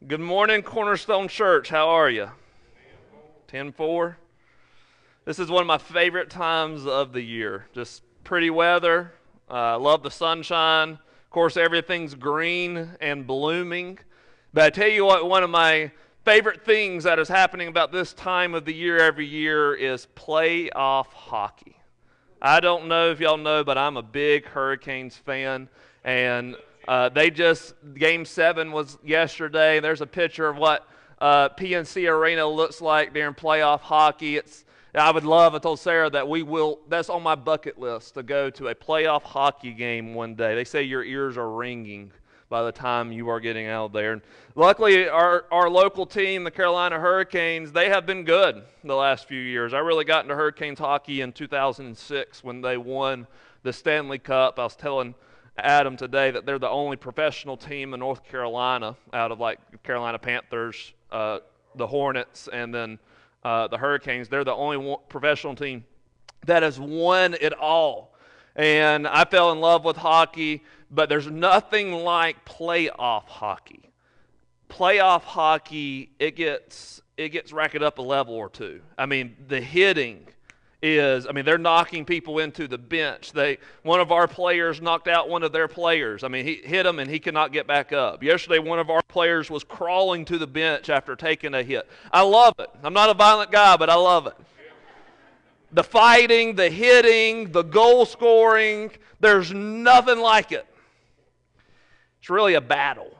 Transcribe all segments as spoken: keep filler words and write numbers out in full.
Good morning, Cornerstone Church. How are you? ten four. This is one of my favorite times of the year. Just pretty weather. I uh, love the sunshine. Of course, everything's green and blooming. But I tell you what, one of my favorite things that is happening about this time of the year every year is playoff hockey. I don't know if y'all know, but I'm a big Hurricanes fan, and uh, they just, Game seven was yesterday. There's a picture of what uh, P N C Arena looks like during playoff hockey. It's, I would love, I told Sarah that we will, that's on my bucket list, to go to a playoff hockey game one day. They say your ears are ringing by the time you are getting out there. And luckily, our, our local team, the Carolina Hurricanes, they have been good the last few years. I really got into Hurricanes hockey in two thousand six when they won the Stanley Cup. I was telling Adam today that they're the only professional team in North Carolina out of like Carolina Panthers, uh, the Hornets, and then uh, the Hurricanes. They're the only one professional team that has won it all. And I fell in love with hockey, but there's nothing like playoff hockey. Playoff hockey, it gets it gets racked up a level or two. I mean, the hitting is, I mean, they're knocking people into the bench. They one of our players knocked out one of their players. I mean, he hit him and he could not get back up. Yesterday, one of our players was crawling to the bench after taking a hit. I love it. I'm not a violent guy, but I love it. The fighting, the hitting, the goal scoring, there's nothing like it. It's really a battle.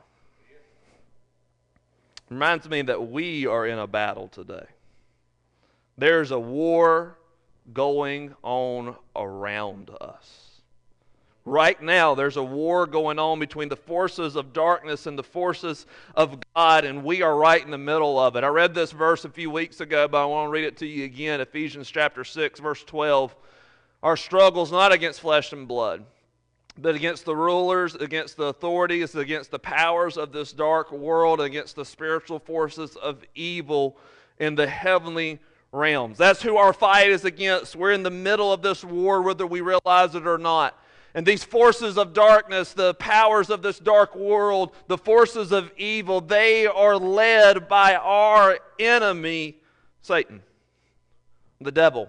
Reminds me that we are in a battle today. There's a war going on around us. Right now, there's a war going on between the forces of darkness and the forces of God, and we are right in the middle of it. I read this verse a few weeks ago, but I want to read it to you again. Ephesians chapter six, verse twelve. Our struggle is not against flesh and blood, but against the rulers, against the authorities, against the powers of this dark world, against the spiritual forces of evil in the heavenly realms. That's who our fight is against. We're in the middle of this war, whether we realize it or not. And these forces of darkness, the powers of this dark world, the forces of evil, they are led by our enemy, Satan, the devil.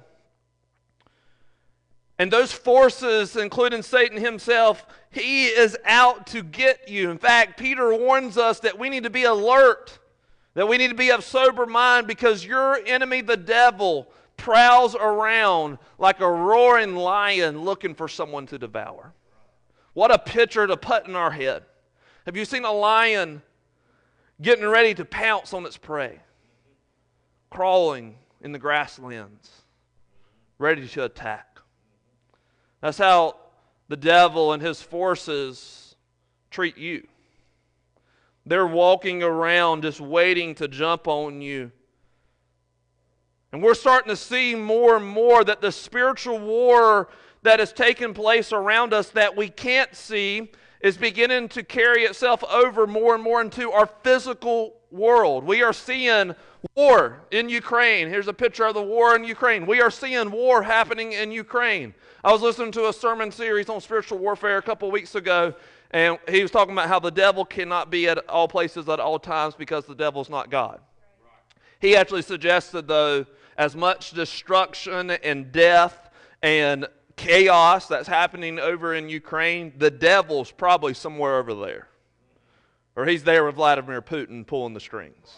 And those forces, including Satan himself, he is out to get you. In fact, Peter warns us that we need to be alert, that we need to be of sober mind, because your enemy, the devil, prowls around like a roaring lion looking for someone to devour. What a picture to put in our head. Have you seen a lion getting ready to pounce on its prey? Crawling in the grasslands, ready to attack. That's how the devil and his forces treat you. They're walking around just waiting to jump on you. And we're starting to see more and more that the spiritual war that is taking place around us that we can't see is beginning to carry itself over more and more into our physical world. We are seeing war in Ukraine. Here's a picture of the war in Ukraine. We are seeing war happening in Ukraine. I was listening to a sermon series on spiritual warfare a couple weeks ago, and he was talking about how the devil cannot be at all places at all times because the devil's not God. He actually suggested, though, as much destruction and death and chaos that's happening over in Ukraine, the devil's probably somewhere over there. Or he's there with Vladimir Putin pulling the strings.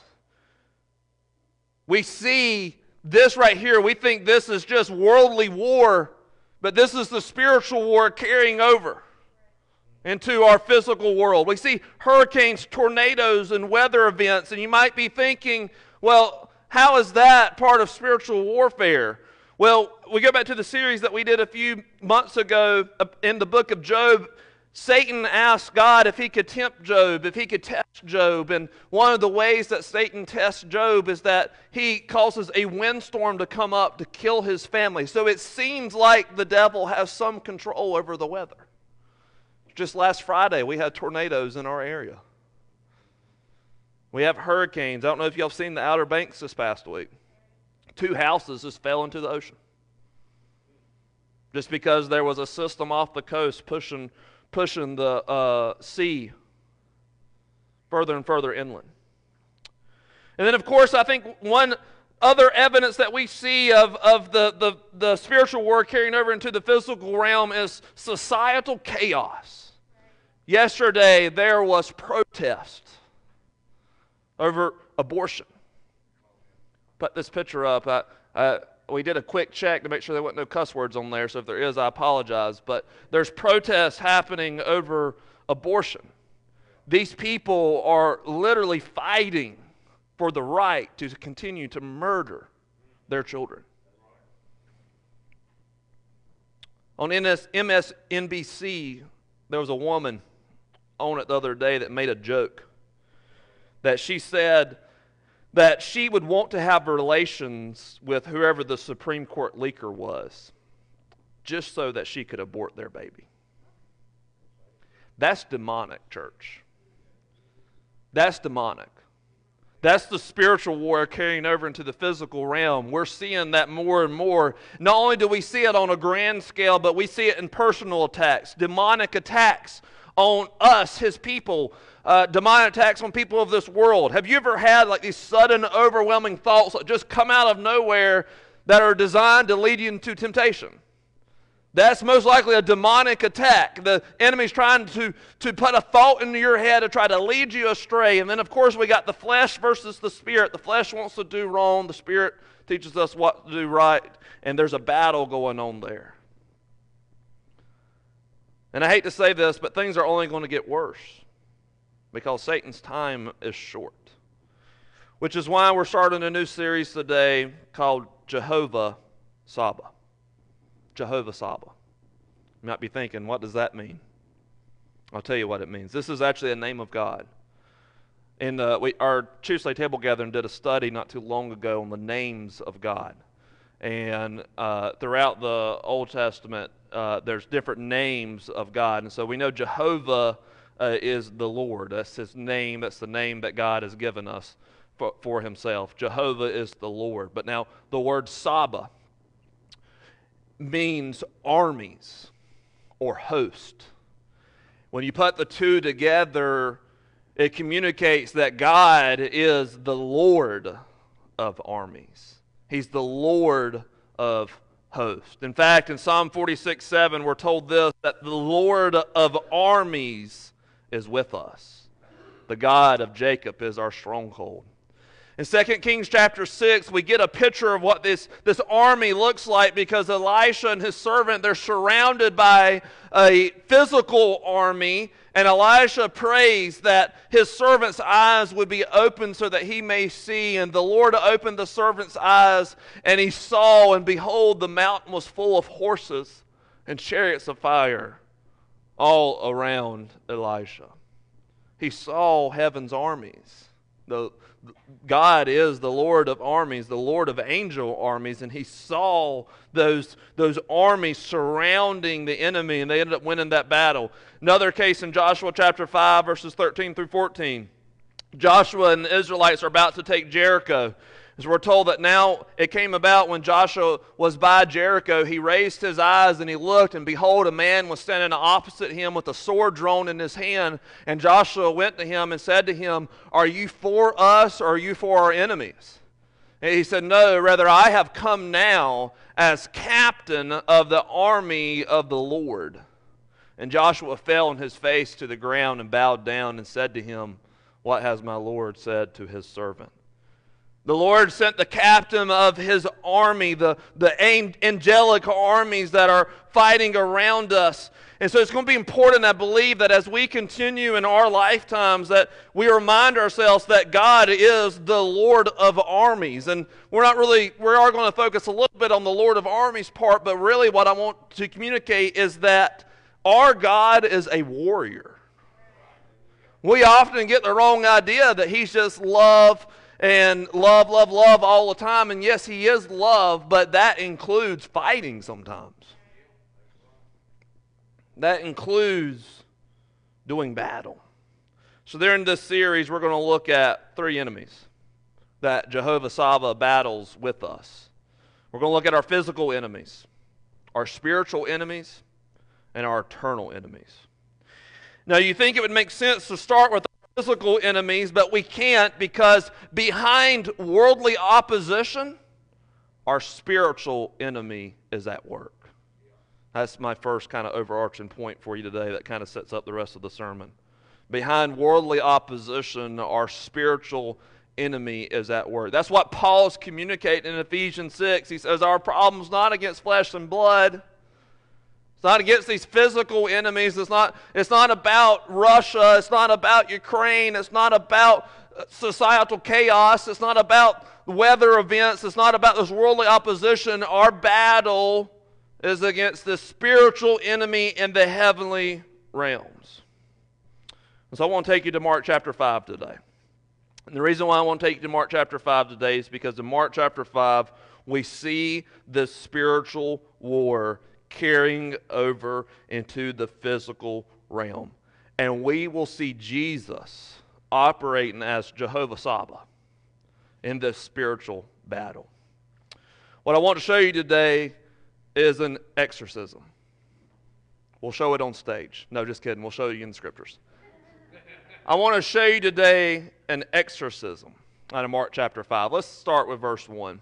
We see this right here. We think this is just worldly war, but this is the spiritual war carrying over into our physical world. We see hurricanes, tornadoes, and weather events, and you might be thinking, well, how is that part of spiritual warfare? Well, we go back to the series that we did a few months ago in the book of Job. Satan asked God if he could tempt Job, if he could test Job. And one of the ways that Satan tests Job is that he causes a windstorm to come up to kill his family. So it seems like the devil has some control over the weather. Just last Friday, we had tornadoes in our area. We have hurricanes. I don't know if y'all have seen the Outer Banks this past week. Two houses just fell into the ocean. Just because there was a system off the coast pushing, pushing the uh, sea further and further inland. And then, of course, I think one other evidence that we see of, of the, the, the spiritual war carrying over into the physical realm is societal chaos. Yesterday, there was protest over abortion. Put this picture up. I, I, we did a quick check to make sure there wasn't no cuss words on there, so if there is, I apologize. But there's protests happening over abortion. These people are literally fighting for the right to continue to murder their children. On M S N B C, there was a woman on it the other day that made a joke that she said that she would want to have relations with whoever the Supreme Court leaker was just so that she could abort their baby. That's demonic, church. That's demonic. That's the spiritual war carrying over into the physical realm. We're seeing that more and more. Not only do we see it on a grand scale, but we see it in personal attacks, demonic attacks on us, His people, uh, demonic attacks on people of this world. Have you ever had like these sudden, overwhelming thoughts that just come out of nowhere that are designed to lead you into temptation? That's most likely a demonic attack. The enemy's trying to, to put a thought into your head to try to lead you astray. And then, of course, we got the flesh versus the spirit. The flesh wants to do wrong. The spirit teaches us what to do right. And there's a battle going on there. And I hate to say this, but things are only going to get worse because Satan's time is short. Which is why we're starting a new series today called Jehovah Saba. Jehovah Saba. You might be thinking, what does that mean? I'll tell you what it means. This is actually a name of God. And uh, we, our Tuesday table gathering did a study not too long ago on the names of God. And uh, throughout the Old Testament, uh, there's different names of God. And so we know Jehovah uh, is the Lord. That's His name. That's the name that God has given us for, for Himself. Jehovah is the Lord. But now the word Saba means armies or host. When you put the two together, it communicates that God is the Lord of armies. He's the Lord of hosts. In fact, in Psalm forty-six seven, we're told this, that the Lord of armies is with us. The God of Jacob is our stronghold. In Second Kings chapter six, we get a picture of what this, this army looks like because Elisha and his servant, they're surrounded by a physical army, and Elisha prays that his servant's eyes would be opened so that he may see. And the Lord opened the servant's eyes, and he saw, and behold, the mountain was full of horses and chariots of fire all around Elisha. He saw heaven's armies. The God is the Lord of armies, the Lord of angel armies, and He saw those, those armies surrounding the enemy, and they ended up winning that battle. Another case in Joshua chapter five, verses thirteen through fourteen. Joshua and the Israelites are about to take Jericho. As we're told that now it came about when Joshua was by Jericho, he raised his eyes and he looked, and behold, a man was standing opposite him with a sword drawn in his hand. And Joshua went to him and said to him, "Are you for us or are you for our enemies?" And he said, "No, rather I have come now as captain of the army of the Lord." And Joshua fell on his face to the ground and bowed down and said to him, "What has my Lord said to his servant?" The Lord sent the captain of His army, the, the angelic armies that are fighting around us. And so it's going to be important, I believe, that as we continue in our lifetimes, that we remind ourselves that God is the Lord of armies. And we're not really, we are going to focus a little bit on the Lord of armies part, but really what I want to communicate is that our God is a warrior. We often get the wrong idea that He's just love and love, love, love all the time. And yes, He is love, but that includes fighting sometimes. That includes doing battle. So there in this series, we're going to look at three enemies that Jehovah Saba battles with us. We're going to look at our physical enemies, our spiritual enemies, and our eternal enemies. Now, you think it would make sense to start with our physical enemies, but we can't, because behind worldly opposition, our spiritual enemy is at work. That's my first kind of overarching point for you today that kind of sets up the rest of the sermon. Behind worldly opposition, our spiritual enemy is at work. That's what Paul's communicating in Ephesians six. He says our problem's not against flesh and blood. It's not against these physical enemies. It's not, it's not about Russia. It's not about Ukraine. It's not about societal chaos. It's not about weather events. It's not about this worldly opposition. Our battle is against the spiritual enemy in the heavenly realms. And so I want to take you to Mark chapter five today. And the reason why I want to take you to Mark chapter five today is because in Mark chapter five, we see this spiritual war carrying over into the physical realm. And we will see Jesus operating as Jehovah Sabbath in this spiritual battle. What I want to show you today is an exorcism. We'll show it on stage. No, just kidding. We'll show you in the scriptures. I want to show you today an exorcism out of Mark chapter five. Let's start with verse one.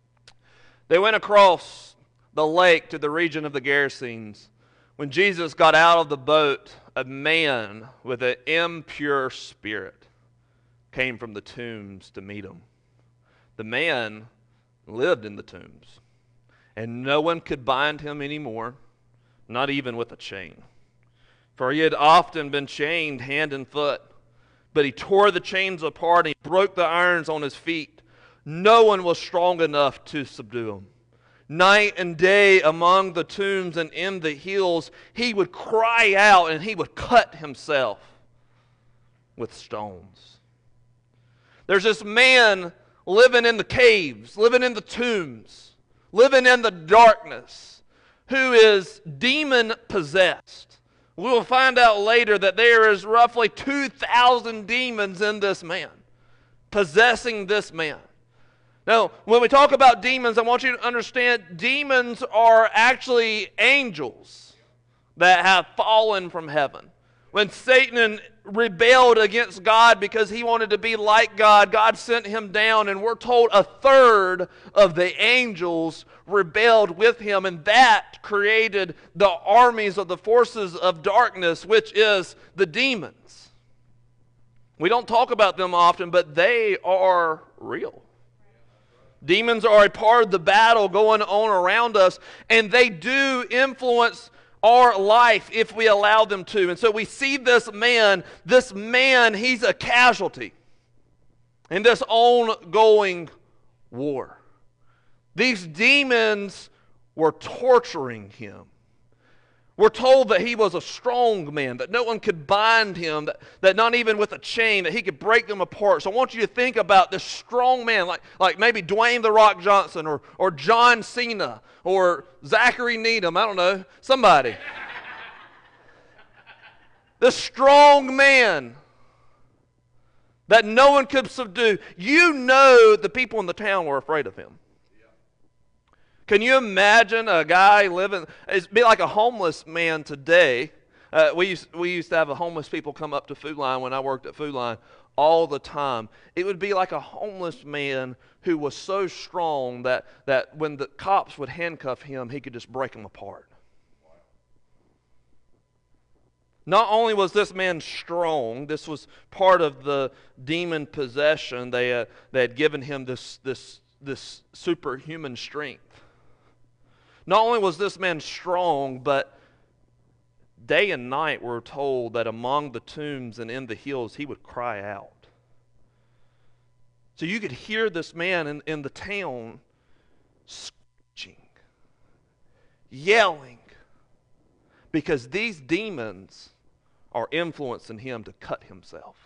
They went across the lake to the region of the Gerasenes. When Jesus got out of the boat, a man with an impure spirit came from the tombs to meet him. The man lived in the tombs, and no one could bind him anymore, not even with a chain. For he had often been chained hand and foot, but he tore the chains apart and he broke the irons on his feet. No one was strong enough to subdue him. Night and day among the tombs and in the hills, he would cry out and he would cut himself with stones. There's this man living in the caves, living in the tombs, living in the darkness, who is demon-possessed. We will find out later that there is roughly two thousand demons in this man, possessing this man. Now, when we talk about demons, I want you to understand demons are actually angels that have fallen from heaven. When Satan rebelled against God because he wanted to be like God, God sent him down, and we're told a third of the angels rebelled with him, and that created the armies of the forces of darkness, which is the demons. We don't talk about them often, but they are real. Demons are a part of the battle going on around us, and they do influence our life if we allow them to. And so we see this man, this man, he's a casualty in this ongoing war. These demons were torturing him. We're told that he was a strong man, that no one could bind him, that, that not even with a chain, that he could break them apart. So I want you to think about this strong man, like, like maybe Dwayne "The Rock" Johnson, or, or John Cena, or Zachary Needham, I don't know, somebody. This strong man that no one could subdue. You know the people in the town were afraid of him. Can you imagine a guy living, it'd be like a homeless man today. Uh, we, used, we used to have a homeless people come up to Food Line when I worked at Food Line all the time. It would be like a homeless man who was so strong that, that when the cops would handcuff him, he could just break them apart. Not only was this man strong, this was part of the demon possession. They, uh, they had given him this, this, this superhuman strength. Not only was this man strong, but day and night we're told that among the tombs and in the hills he would cry out. So you could hear this man in, in the town screeching, yelling, because these demons are influencing him to cut himself.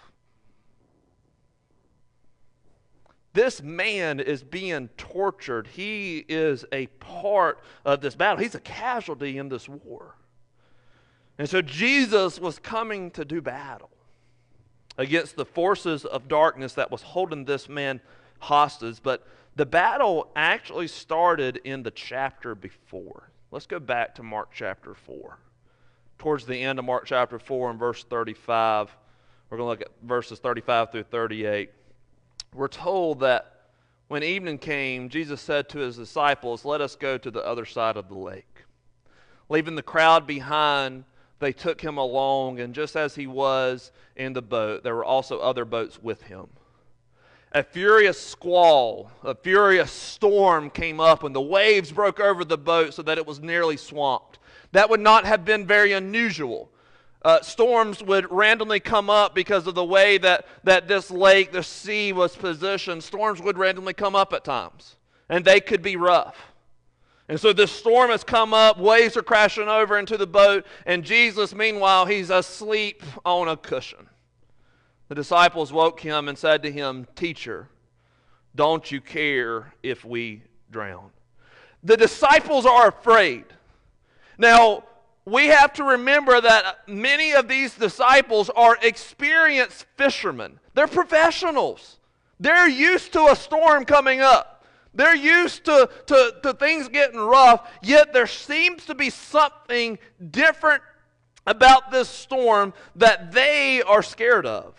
This man is being tortured. He is a part of this battle. He's a casualty in this war. And so Jesus was coming to do battle against the forces of darkness that was holding this man hostage. But the battle actually started in the chapter before. Let's go back to Mark chapter four. Towards the end of Mark chapter four and verse thirty-five, We're going to look at verses thirty-five through thirty-eight. We're told that when evening came, Jesus said to his disciples, "Let us go to the other side of the lake." Leaving the crowd behind, they took him along, and just as he was in the boat, there were also other boats with him. A furious squall, a furious storm came up, and the waves broke over the boat so that it was nearly swamped. That would not have been very unusual. Uh, storms would randomly come up because of the way that, that this lake, the sea, was positioned. Storms would randomly come up at times, and they could be rough. And so this storm has come up, waves are crashing over into the boat, and Jesus, meanwhile, he's asleep on a cushion. The disciples woke him and said to him, "Teacher, don't you care if we drown?" The disciples are afraid. Now, we have to remember that many of these disciples are experienced fishermen. They're professionals. They're used to a storm coming up. They're used to, to, to things getting rough, yet there seems to be something different about this storm that they are scared of.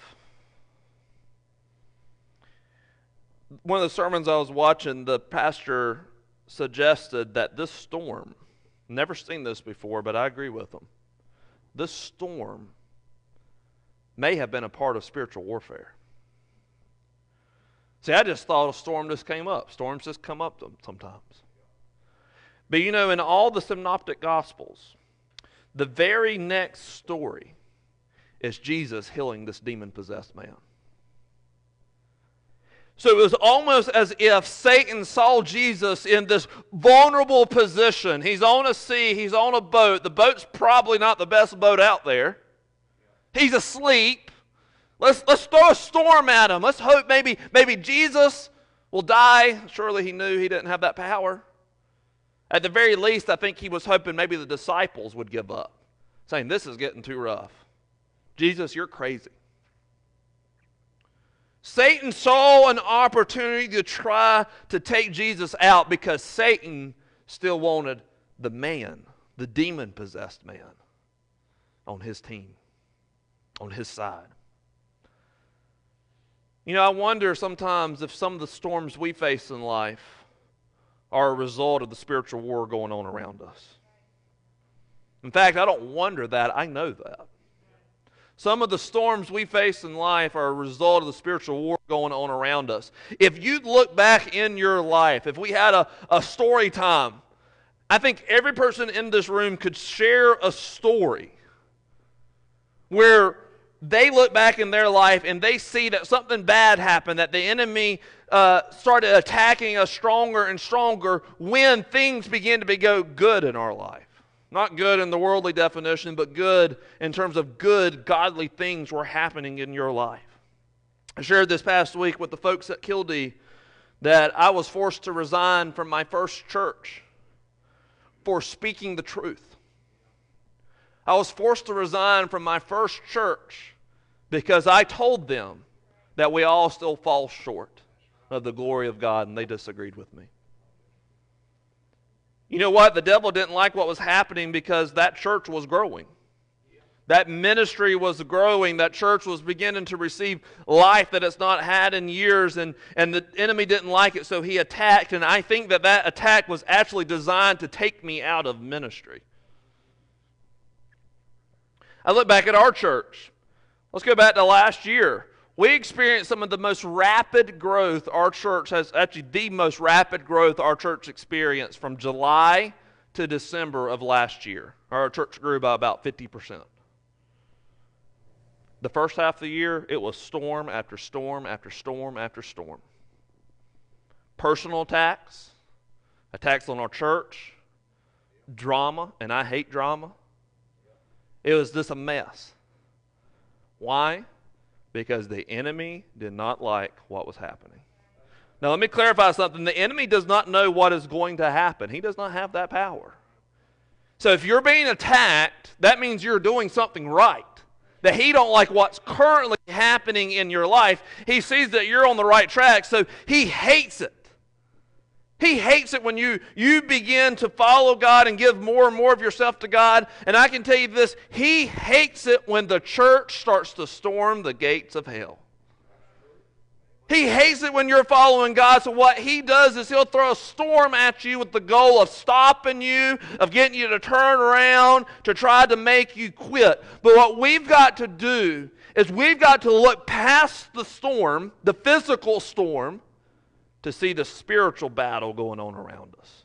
One of the sermons I was watching, the pastor suggested that this storm, never seen this before, but I agree with him, this storm may have been a part of spiritual warfare. See, I just thought a storm just came up. Storms just come up sometimes. But you know, in all the synoptic gospels, the very next story is Jesus healing this demon-possessed man. So it was almost as if Satan saw Jesus in this vulnerable position. He's on a sea, he's on a boat. The boat's probably not the best boat out there. He's asleep. Let's, let's throw a storm at him. Let's hope maybe, maybe Jesus will die. Surely he knew he didn't have that power. At the very least, I think he was hoping maybe the disciples would give up, saying, "This is getting too rough. Jesus, you're crazy." Satan saw an opportunity to try to take Jesus out because Satan still wanted the man, the demon-possessed man, on his team, on his side. You know, I wonder sometimes if some of the storms we face in life are a result of the spiritual war going on around us. In fact, I don't wonder that. I know that. Some of the storms we face in life are a result of the spiritual war going on around us. If you look back in your life, if we had a, a story time, I think every person in this room could share a story where they look back in their life and they see that something bad happened, that the enemy uh, started attacking us stronger and stronger when things began to be go good in our life. Not good in the worldly definition, but good in terms of good, godly things were happening in your life. I shared this past week with the folks at Kildee that I was forced to resign from my first church for speaking the truth. I was forced to resign from my first church because I told them that we all still fall short of the glory of God, and they disagreed with me. You know what? The devil didn't like what was happening because that church was growing. That ministry was growing. That church was beginning to receive life that it's not had in years, and, and the enemy didn't like it, so he attacked, and I think that that attack was actually designed to take me out of ministry. I look back at our church. Let's go back to last year. We experienced some of the most rapid growth our church has, actually the most rapid growth our church experienced from July to December of last year. Our church grew by about fifty percent. The first half of the year, it was storm after storm after storm after storm. Personal attacks, attacks on our church, drama, and I hate drama. It was just a mess. Why? Because the enemy did not like what was happening. Now let me clarify something. The enemy does not know what is going to happen. He does not have that power. So if you're being attacked, that means you're doing something right. That he don't like what's currently happening in your life. He sees that you're on the right track, so he hates it. He hates it when you, you begin to follow God and give more and more of yourself to God. And I can tell you this, He hates it when the church starts to storm the gates of hell. He hates it when you're following God. So what He does is He'll throw a storm at you with the goal of stopping you, of getting you to turn around, to try to make you quit. But what we've got to do is we've got to look past the storm, the physical storm, to see the spiritual battle going on around us.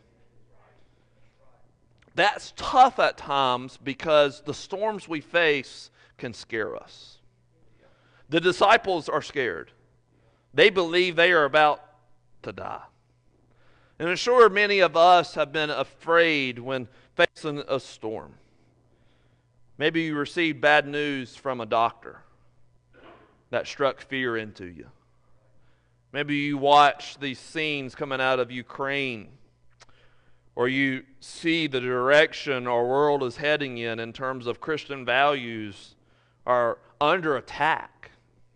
That's tough at times because the storms we face can scare us. The disciples are scared. They believe they are about to die. And I'm sure many of us have been afraid when facing a storm. Maybe you received bad news from a doctor that struck fear into you. Maybe you watch these scenes coming out of Ukraine, or you see the direction our world is heading in in terms of Christian values are under attack.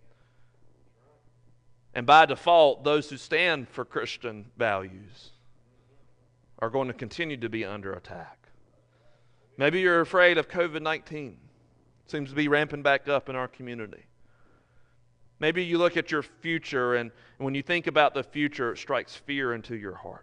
And by default, those who stand for Christian values are going to continue to be under attack. Maybe you're afraid of covid nineteen. It seems to be ramping back up in our community. Maybe you look at your future, and when you think about the future, it strikes fear into your heart.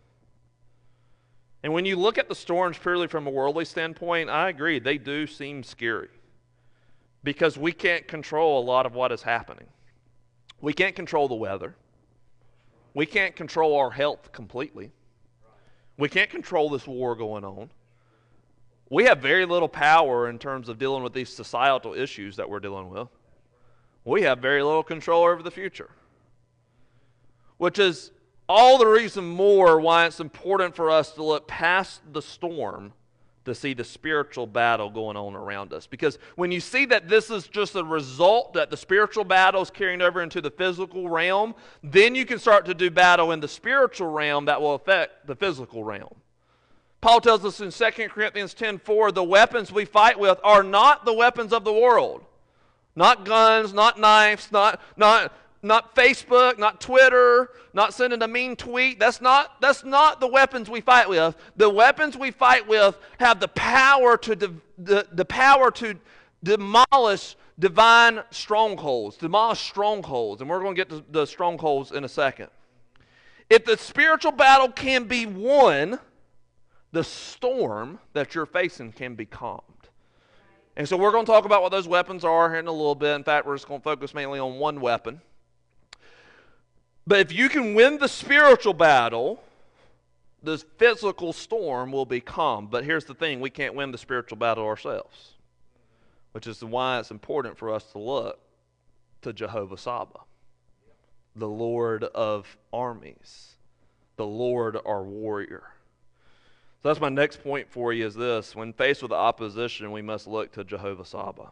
And when you look at the storms purely from a worldly standpoint, I agree, they do seem scary. Because we can't control a lot of what is happening. We can't control the weather. We can't control our health completely. We can't control this war going on. We have very little power in terms of dealing with these societal issues that we're dealing with. We have very little control over the future. Which is all the reason more why it's important for us to look past the storm to see the spiritual battle going on around us. Because when you see that this is just a result, that the spiritual battle is carrying over into the physical realm, then you can start to do battle in the spiritual realm that will affect the physical realm. Paul tells us in Second Corinthians ten four, the weapons we fight with are not the weapons of the world. Not guns, not knives, not, not, not Facebook, not Twitter, not sending a mean tweet. That's not, that's not the weapons we fight with. The weapons we fight with have the power to de, the, the power to demolish divine strongholds, demolish strongholds. And we're going to get to the strongholds in a second. If the spiritual battle can be won, the storm that you're facing can be calmed. And so we're going to talk about what those weapons are here in a little bit. In fact, we're just going to focus mainly on one weapon. But if you can win the spiritual battle, the physical storm will be calm. But here's the thing, we can't win the spiritual battle ourselves, which is why it's important for us to look to Jehovah Saba, the Lord of armies, the Lord our warrior. So that's my next point for you is this. When faced with opposition, we must look to Jehovah Saba.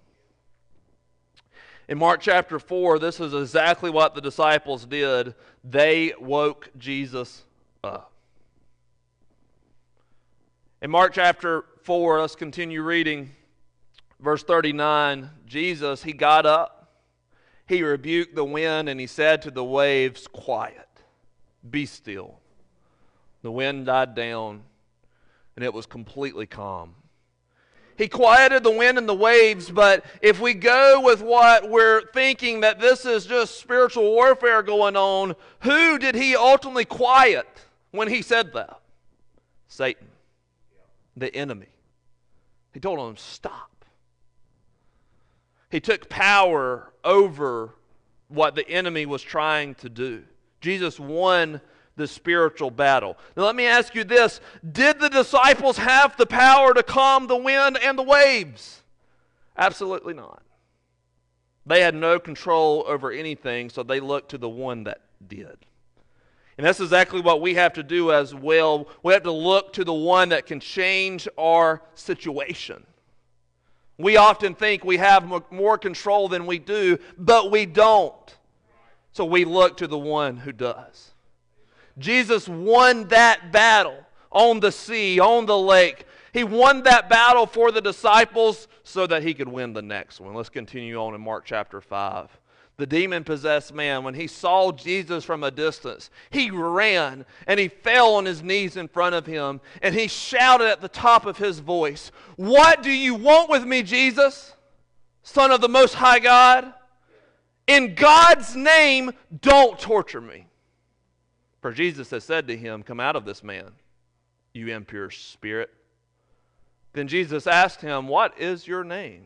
In Mark chapter four, this is exactly what the disciples did. They woke Jesus up. In Mark chapter four, let's continue reading. Verse thirty-nine, Jesus, He got up, He rebuked the wind, and He said to the waves, quiet, be still. The wind died down, and it was completely calm. He quieted the wind and the waves, but if we go with what we're thinking that this is just spiritual warfare going on, who did He ultimately quiet when He said that? Satan, the enemy. He told him, stop. He took power over what the enemy was trying to do. Jesus won the spiritual battle. Now let me ask you this. Did the disciples have the power to calm the wind and the waves? Absolutely not. They had no control over anything, so they looked to the one that did. And that's exactly what we have to do as well. We have to look to the one that can change our situation. We often think we have more control than we do, but we don't. So we look to the one who does. Jesus won that battle on the sea, on the lake. He won that battle for the disciples so that He could win the next one. Let's continue on in Mark chapter five. The demon-possessed man, when he saw Jesus from a distance, he ran and he fell on his knees in front of him, and he shouted at the top of his voice, "What do you want with me, Jesus, Son of the Most High God? In God's name, don't torture me." For Jesus has said to him, "Come out of this man, you impure spirit." Then Jesus asked him, "What is your name?"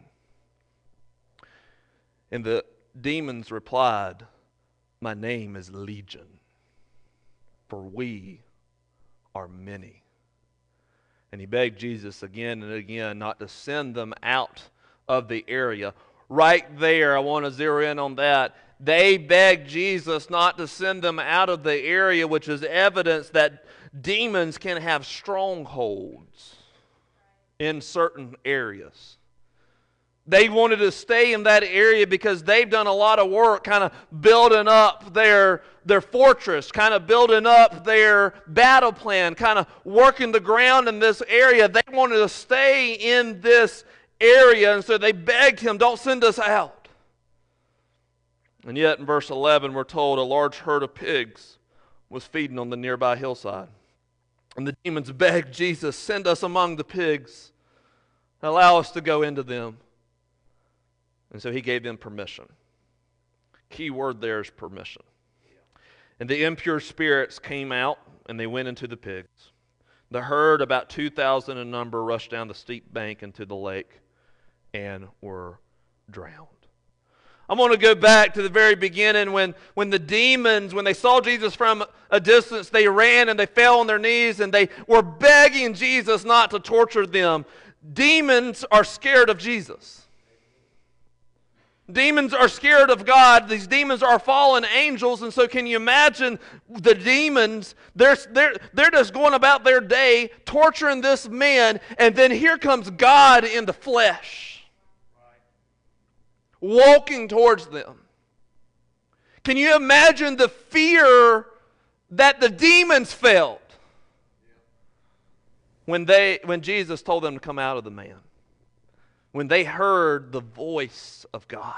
And the demons replied, "My name is Legion, for we are many." And he begged Jesus again and again not to send them out of the area. Right there, I want to zero in on that. They begged Jesus not to send them out of the area, which is evidence that demons can have strongholds in certain areas. They wanted to stay in that area because they've done a lot of work kind of building up their, their fortress, kind of building up their battle plan, kind of working the ground in this area. They wanted to stay in this area, and so they begged him, "Don't send us out." And yet in verse eleven we're told a large herd of pigs was feeding on the nearby hillside. And the demons begged Jesus, "Send us among the pigs. Allow us to go into them." And so he gave them permission. Key word there is permission. And the impure spirits came out and they went into the pigs. The herd, about two thousand in number, rushed down the steep bank into the lake and were drowned. I'm going to go back to the very beginning when, when the demons, when they saw Jesus from a distance, they ran and they fell on their knees and they were begging Jesus not to torture them. Demons are scared of Jesus. Demons are scared of God. These demons are fallen angels, and so can you imagine the demons? They're, they're, they're just going about their day, torturing this man, and then here comes God in the flesh, walking towards them. Can you imagine the fear that the demons felt when they when Jesus told them to come out of the man? When they heard the voice of God.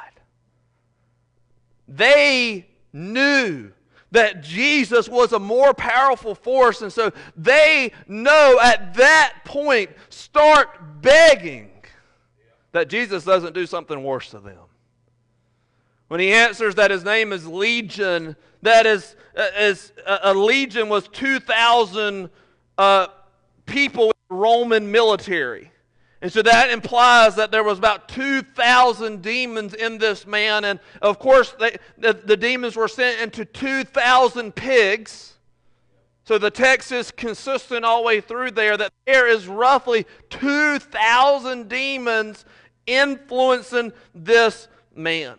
They knew that Jesus was a more powerful force, and so they know at that point, start begging that Jesus doesn't do something worse to them. When he answers that his name is Legion, that is, uh, is uh, a legion was two thousand uh, people in the Roman military. And so that implies that there was about two thousand demons in this man. And of course, they, the, the demons were sent into two thousand pigs. So the text is consistent all the way through there that there is roughly two thousand demons influencing this man.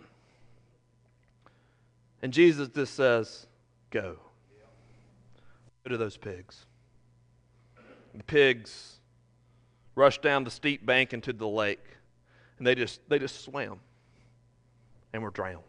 And Jesus just says, go. Go to those pigs. The pigs rushed down the steep bank into the lake, and they just they just swam and were drowned.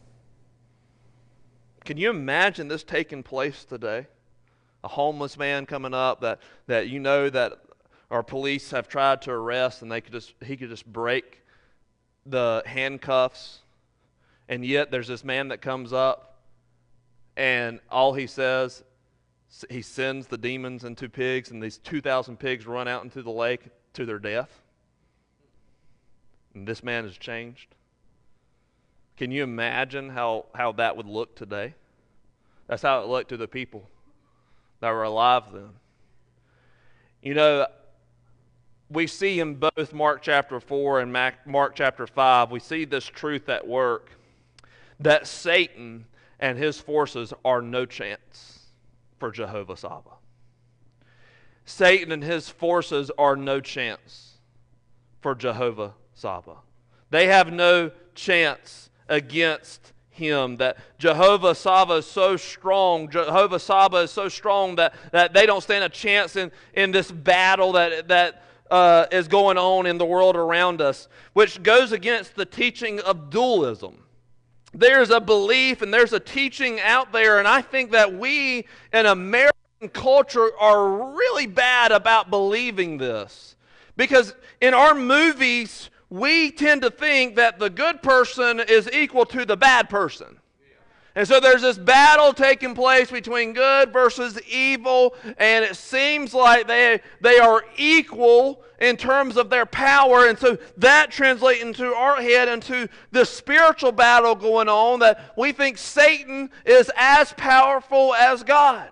Can you imagine this taking place today? A homeless man coming up that, that you know that our police have tried to arrest, and they could just he could just break the handcuffs, and yet there's this man that comes up, and all he says, he sends the demons into pigs, and these two thousand pigs run out into the lake to their death. And this man has changed. Can you imagine how, how that would look today? That's how it looked to the people that were alive then. You know, we see in both Mark chapter four and Mark chapter five, we see this truth at work, that Satan and his forces are no chance for Jehovah Sabbath. Satan and his forces are no chance for Jehovah Sabbath. They have no chance against him. That Jehovah Sabbath is so strong, Jehovah Sabbath is so strong that, that they don't stand a chance in, in this battle that, that uh, is going on in the world around us, which goes against the teaching of dualism. There's a belief and there's a teaching out there, and I think that we in American culture are really bad about believing this. Because in our movies, we tend to think that the good person is equal to the bad person. And so there's this battle taking place between good versus evil, and it seems like they, they are equal in terms of their power. And so that translates into our head into the spiritual battle going on, that we think Satan is as powerful as God.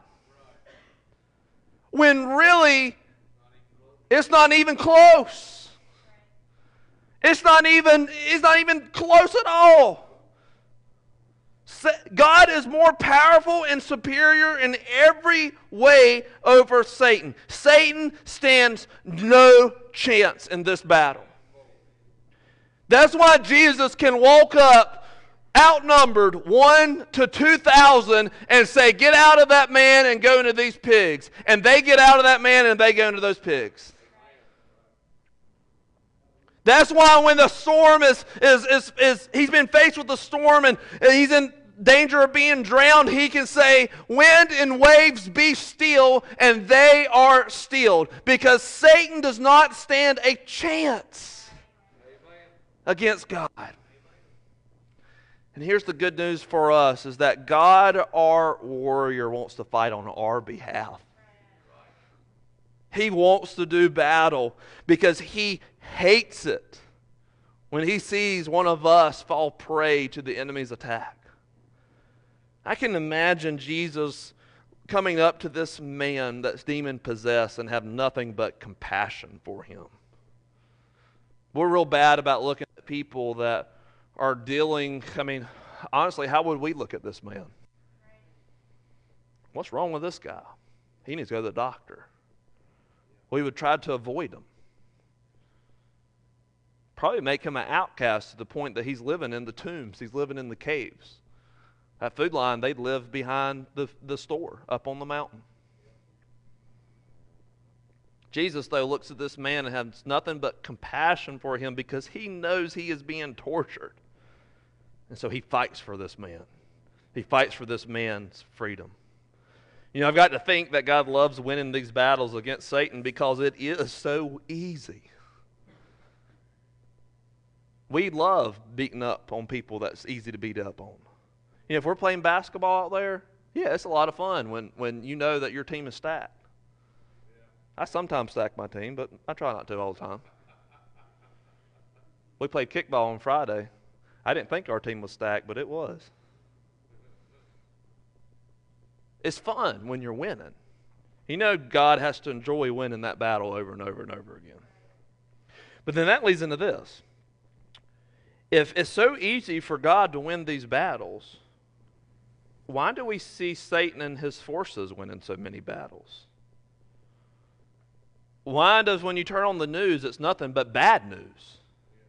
When really, it's not even close. It's not even, it's not even close at all. God is more powerful and superior in every way over Satan. Satan stands no chance in this battle. That's why Jesus can walk up outnumbered one to two thousand and say, get out of that man and go into these pigs. And they get out of that man and they go into those pigs. That's why when the storm is, is, is, is he's been faced with the storm and he's in danger of being drowned, he can say, wind and waves be still, and they are stilled. Because Satan does not stand a chance against God. And here's the good news for us, is that God, our warrior, wants to fight on our behalf. He wants to do battle because he hates it when he sees one of us fall prey to the enemy's attack. I can imagine Jesus coming up to this man that's demon-possessed and have nothing but compassion for him. We're real bad about looking at people that are dealing, I mean, honestly, how would we look at this man? What's wrong with this guy? He needs to go to the doctor. We would try to avoid him. Probably make him an outcast to the point that he's living in the tombs. He's living in the caves. At Food Line, they'd live behind the, the store up on the mountain. Jesus, though, looks at this man and has nothing but compassion for him because he knows he is being tortured. And so he fights for this man. He fights for this man's freedom. You know, I've got to think that God loves winning these battles against Satan because it is so easy. We love beating up on people that's easy to beat up on. You know, if we're playing basketball out there, yeah, it's a lot of fun when, when you know that your team is stacked. I sometimes stack my team, but I try not to all the time. We played kickball on Friday. I didn't think our team was stacked, but it was. It's fun when you're winning. You know God has to enjoy winning that battle over and over and over again. But then that leads into this. If it's so easy for God to win these battles, why do we see Satan and his forces winning so many battles? Why does, when you turn on the news, it's nothing but bad news?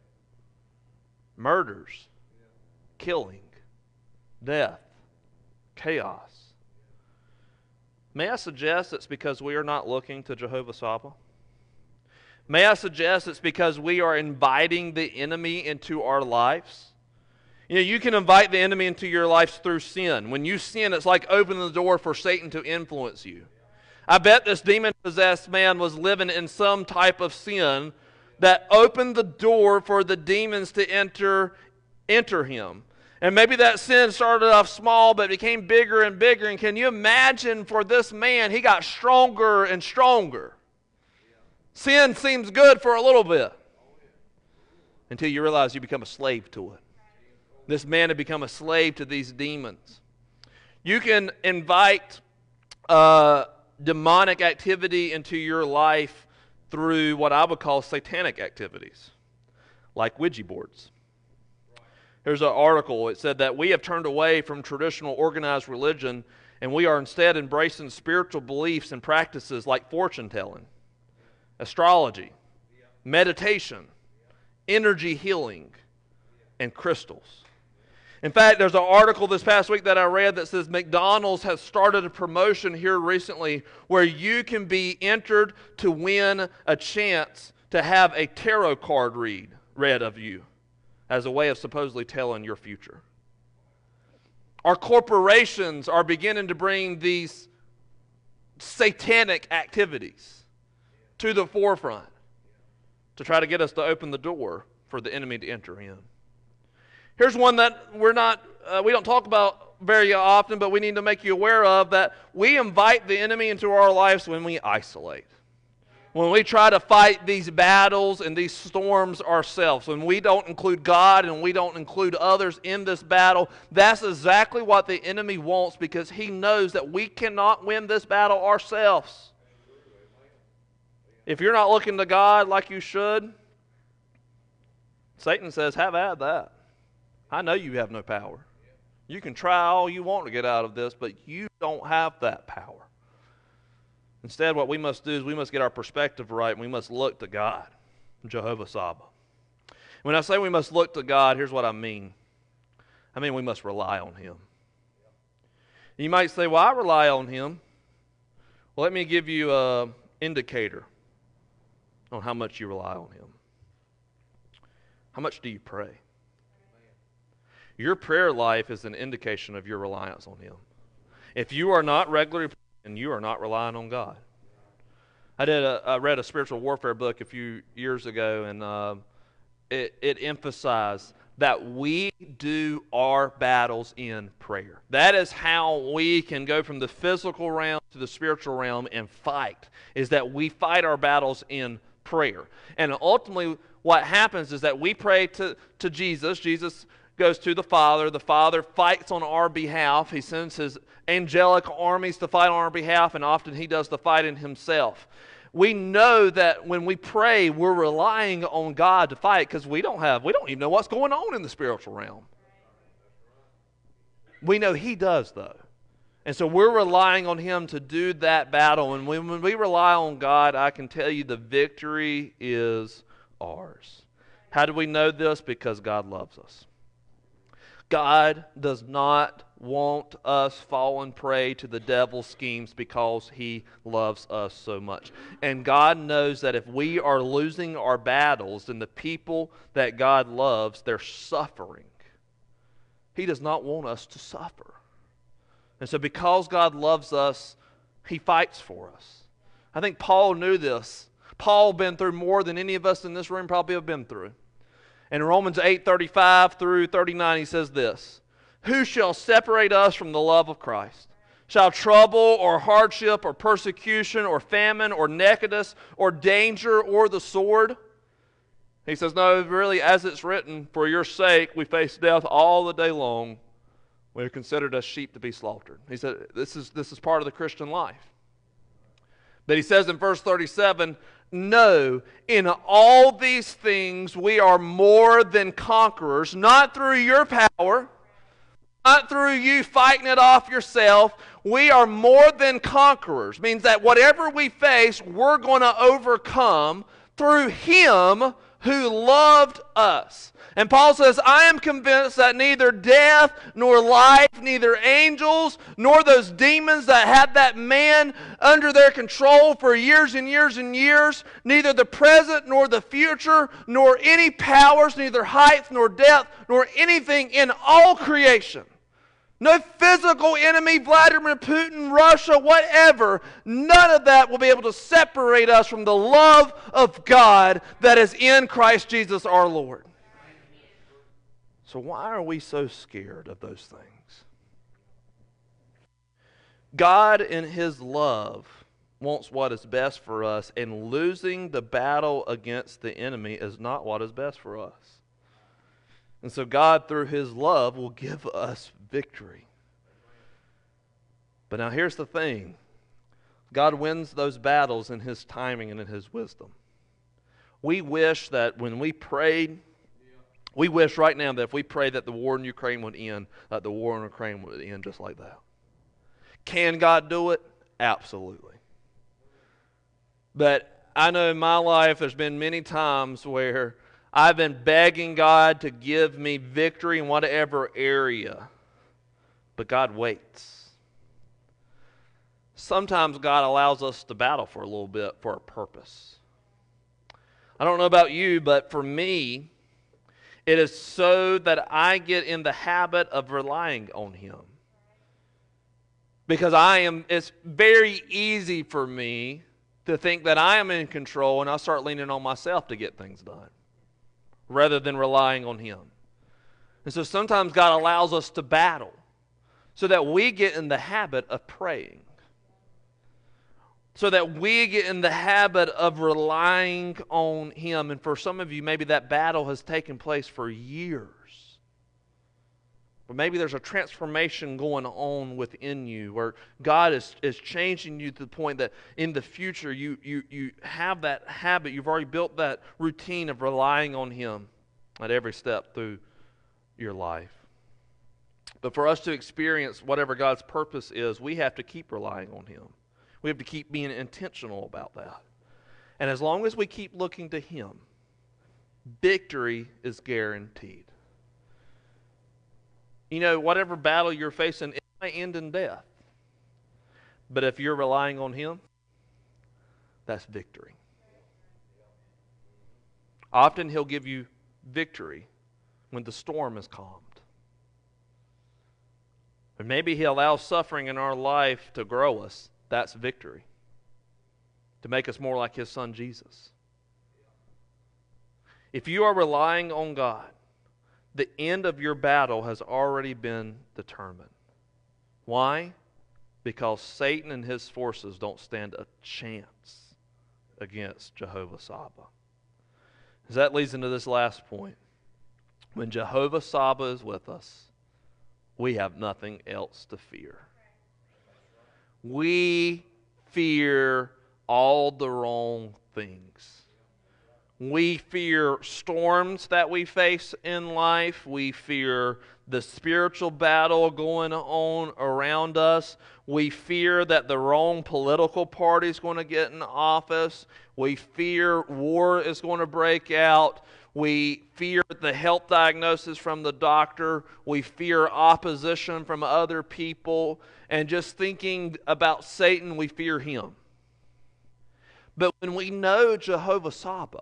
Murders, killing, death, chaos. May I suggest it's because we are not looking to Jehovah Sabbath? May I suggest it's because we are inviting the enemy into our lives? You know, you can invite the enemy into your life through sin. When you sin, it's like opening the door for Satan to influence you. I bet this demon-possessed man was living in some type of sin that opened the door for the demons to enter, enter him. And maybe that sin started off small but became bigger and bigger. And can you imagine for this man, he got stronger and stronger. Sin seems good for a little bit until you realize you become a slave to it. This man had become a slave to these demons. You can invite uh, demonic activity into your life through what I would call satanic activities, like Ouija boards. Here's an article. It said that we have turned away from traditional organized religion and we are instead embracing spiritual beliefs and practices like fortune telling, astrology, meditation, energy healing, and crystals. In fact, there's an article this past week that I read that says McDonald's has started a promotion here recently where you can be entered to win a chance to have a tarot card read read of you as a way of supposedly telling your future. Our corporations are beginning to bring these satanic activities to the forefront to try to get us to open the door for the enemy to enter in. Here's one that we're not, uh, we don't talk about very often, but we need to make you aware of, that we invite the enemy into our lives when we isolate. When we try to fight these battles and these storms ourselves, when we don't include God and we don't include others in this battle, that's exactly what the enemy wants, because he knows that we cannot win this battle ourselves. If you're not looking to God like you should, Satan says, have at that. I know you have no power. You can try all you want to get out of this, but you don't have that power. Instead, what we must do is we must get our perspective right, and we must look to God, Jehovah Saba. When I say we must look to God, here's what I mean. I mean we must rely on Him. You might say, well, I rely on Him. Well, let me give you an indicator on how much you rely on Him. How much do you pray? Your prayer life is an indication of your reliance on Him. If you are not regularly and you are not relying on God. I did. A, I read a spiritual warfare book a few years ago, and uh, it, it emphasized that we do our battles in prayer. That is how we can go from the physical realm to the spiritual realm and fight, is that we fight our battles in prayer. And ultimately, what happens is that we pray to, to Jesus. Jesus goes to the Father. The Father fights on our behalf. He sends His angelic armies to fight on our behalf, and often He does the fighting Himself. We know that when we pray, we're relying on God to fight, because we don't have, we don't even know what's going on in the spiritual realm. We know He does, though. And so we're relying on Him to do that battle. And when, when we rely on God, I can tell you the victory is ours. How do we know this? Because God loves us. God does not want us falling prey to the devil's schemes because He loves us so much. And God knows that if we are losing our battles, then the people that God loves, they're suffering. He does not want us to suffer. And so because God loves us, He fights for us. I think Paul knew this. Paul been through more than any of us in this room probably have been through. In Romans eight thirty-five through thirty-nine, he says this: who shall separate us from the love of Christ? Shall trouble or hardship or persecution or famine or nakedness or danger or the sword? He says, no, really, as it's written, for your sake we face death all the day long. We are considered as sheep to be slaughtered. He said, this is, this is part of the Christian life. But he says in verse thirty-seven, no, in all these things we are more than conquerors, not through your power, not through you fighting it off yourself. We are more than conquerors. Means that whatever we face, we're going to overcome through Him who loved us. And Paul says, I am convinced that neither death nor life, neither angels nor those demons that had that man under their control for years and years and years, neither the present nor the future, nor any powers, neither height nor depth, nor anything in all creation. No physical enemy, Vladimir Putin, Russia, whatever, none of that will be able to separate us from the love of God that is in Christ Jesus our Lord. So why are we so scared of those things? God in His love wants what is best for us, and losing the battle against the enemy is not what is best for us. And so God, through His love, will give us victory. But now here's the thing. God wins those battles in His timing and in His wisdom. We wish that when we prayed, we wish right now that if we pray that the war in Ukraine would end, that the war in Ukraine would end just like that. Can God do it? Absolutely. But I know in my life there's been many times where I've been begging God to give me victory in whatever area, but God waits. Sometimes God allows us to battle for a little bit for a purpose. I don't know about you, but for me, it is so that I get in the habit of relying on Him. Because I am, it's very easy for me to think that I am in control, and I start leaning on myself to get things done. rather than relying on Him. And so sometimes God allows us to battle so that we get in the habit of praying, so that we get in the habit of relying on Him. And for some of you, maybe that battle has taken place for years. Or maybe there's a transformation going on within you where God is, is changing you to the point that in the future you, you, you have that habit. You've already built that routine of relying on Him at every step through your life. But for us to experience whatever God's purpose is, we have to keep relying on Him. We have to keep being intentional about that. And as long as we keep looking to Him, victory is guaranteed. You know, whatever battle you're facing, it may end in death. But if you're relying on Him, that's victory. Often He'll give you victory when the storm is calmed. Or maybe He allows suffering in our life to grow us. That's victory. To make us more like His Son Jesus. If you are relying on God, the end of your battle has already been determined. Why? Because Satan and his forces don't stand a chance against Jehovah Sabbath. As that leads into this last point. When Jehovah Sabbath is with us, we have nothing else to fear. We fear all the wrong things. We fear storms that we face in life. We fear the spiritual battle going on around us. We fear that the wrong political party is going to get in office. We fear war is going to break out. We fear the health diagnosis from the doctor. We fear opposition from other people. And just thinking about Satan, we fear him. But when we know Jehovah Sabbath,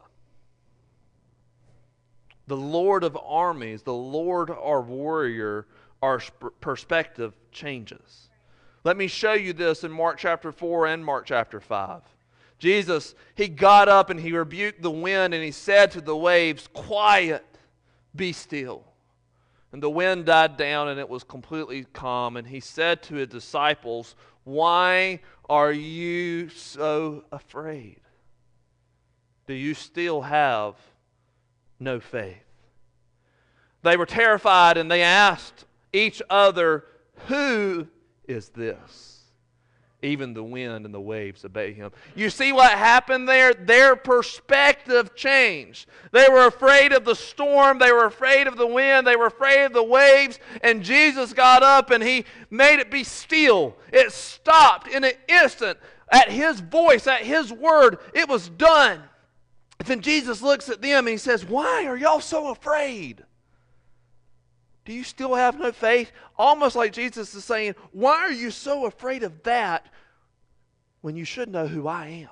the Lord of armies, the Lord our warrior, our perspective changes. Let me show you this in Mark chapter four and Mark chapter five. Jesus, He got up and He rebuked the wind and He said to the waves, "Quiet, be still." And the wind died down and it was completely calm. And He said to His disciples, "Why are you so afraid? Do you still have no faith?" They were terrified and they asked each other, "Who is this? Even the wind and the waves obey Him." You see what happened there? Their perspective changed. They were afraid of the storm. They were afraid of the wind. They were afraid of the waves. And Jesus got up and He made it be still. It stopped in an instant. At His voice, at His word, it was done. Then Jesus looks at them and He says, "Why are y'all so afraid? Do you still have no faith?" Almost like Jesus is saying, "Why are you so afraid of that when you should know who I am?"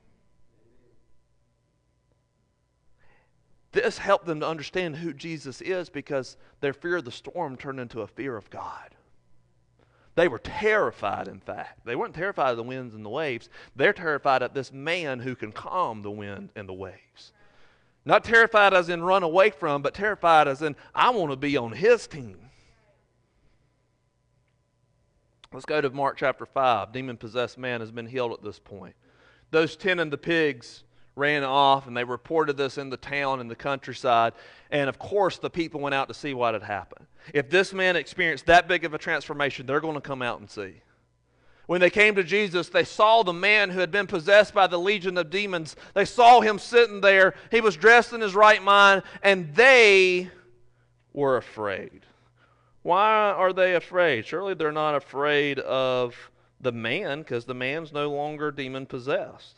This helped them to understand who Jesus is because their fear of the storm turned into a fear of God. They were terrified, in fact. They weren't terrified of the winds and the waves. They're terrified of this man who can calm the wind and the waves. Not terrified as in run away from, but terrified as in I want to be on His team. Let's go to Mark chapter five. Demon-possessed man has been healed at this point. Those ten and the pigs ran off, and they reported this in the town and the countryside. And of course, the people went out to see what had happened. If this man experienced that big of a transformation, they're going to come out and see. When they came to Jesus, they saw the man who had been possessed by the legion of demons. They saw him sitting there. He was dressed in his right mind, and they were afraid. Why are they afraid? Surely they're not afraid of the man, because the man's no longer demon-possessed.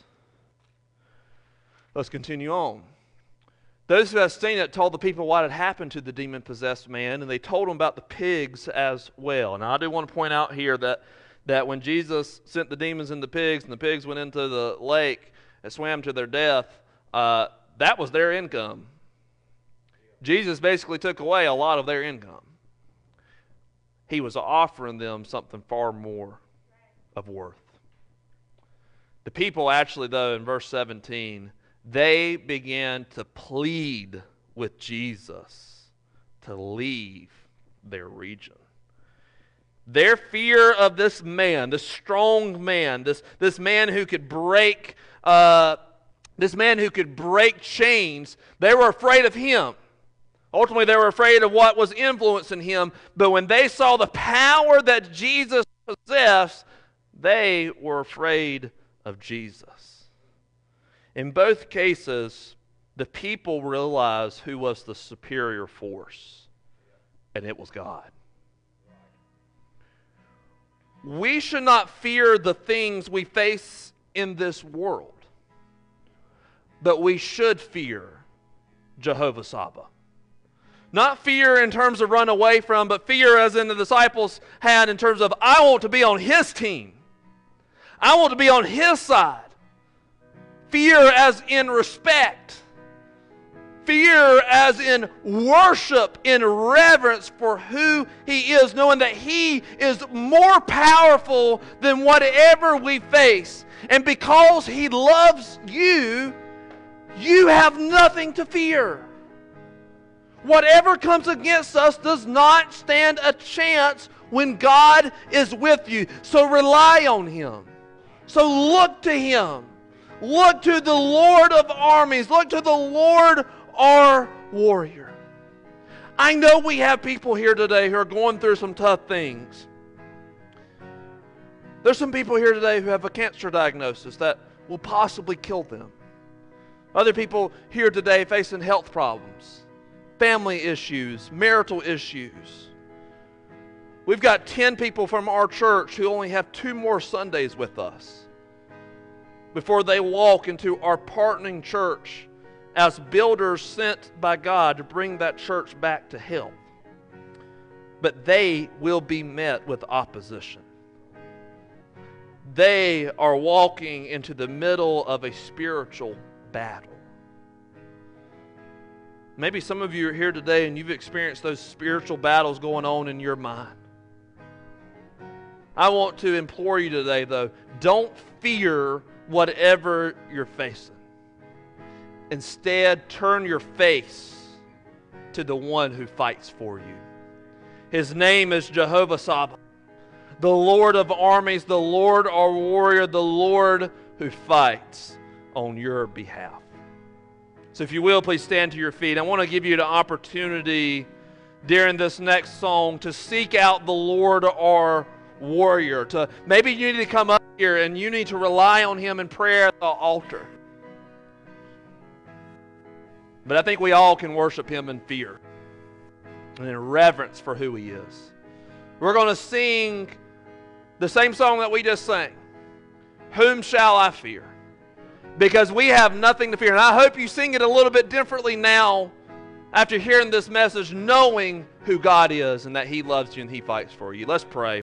Let's continue on. Those who had seen it told the people what had happened to the demon-possessed man, and they told them about the pigs as well. Now, I do want to point out here that that when Jesus sent the demons into pigs and the pigs went into the lake and swam to their death, uh, that was their income. Jesus basically took away a lot of their income. He was offering them something far more of worth. The people actually, though, in verse seventeen, they began to plead with Jesus to leave their region. Their fear of this man, this strong man, this, this man who could break uh, this man who could break chains, they were afraid of him. Ultimately, they were afraid of what was influencing him. But when they saw the power that Jesus possessed, they were afraid of Jesus. In both cases, the people realized who was the superior force, and it was God. We should not fear the things we face in this world, but we should fear Jehovah Sabaoth. Not fear in terms of run away from, but fear as in the disciples had in terms of, I want to be on his team. I want to be on his side. Fear as in respect. Fear as in worship, in reverence for who he is, knowing that he is more powerful than whatever we face. And because he loves you, you have nothing to fear. Whatever comes against us does not stand a chance when God is with you. So rely on him. So look to him. Look to the Lord of armies. Look to the Lord our warrior. I know we have people here today who are going through some tough things. There's some people here today who have a cancer diagnosis that will possibly kill them. Other people here today facing health problems, family issues, marital issues. We've got ten people from our church who only have two more Sundays with us before they walk into our partnering church as builders sent by God to bring that church back to health. But they will be met with opposition. They are walking into the middle of a spiritual battle. Maybe some of you are here today and you've experienced those spiritual battles going on in your mind. I want to implore you today, though, don't fear whatever you're facing. Instead, turn your face to the one who fights for you. His name is Jehovah Sabaoth, the Lord of armies, the Lord our warrior, the Lord who fights on your behalf. So if you will, please stand to your feet. I want to give you the opportunity during this next song to seek out the Lord our warrior. To, maybe you need to come up here and you need to rely on him in prayer at the altar. But I think we all can worship him in fear and in reverence for who he is. We're going to sing the same song that we just sang. Whom shall I fear? Because we have nothing to fear. And I hope you sing it a little bit differently now after hearing this message, knowing who God is and that he loves you and he fights for you. Let's pray.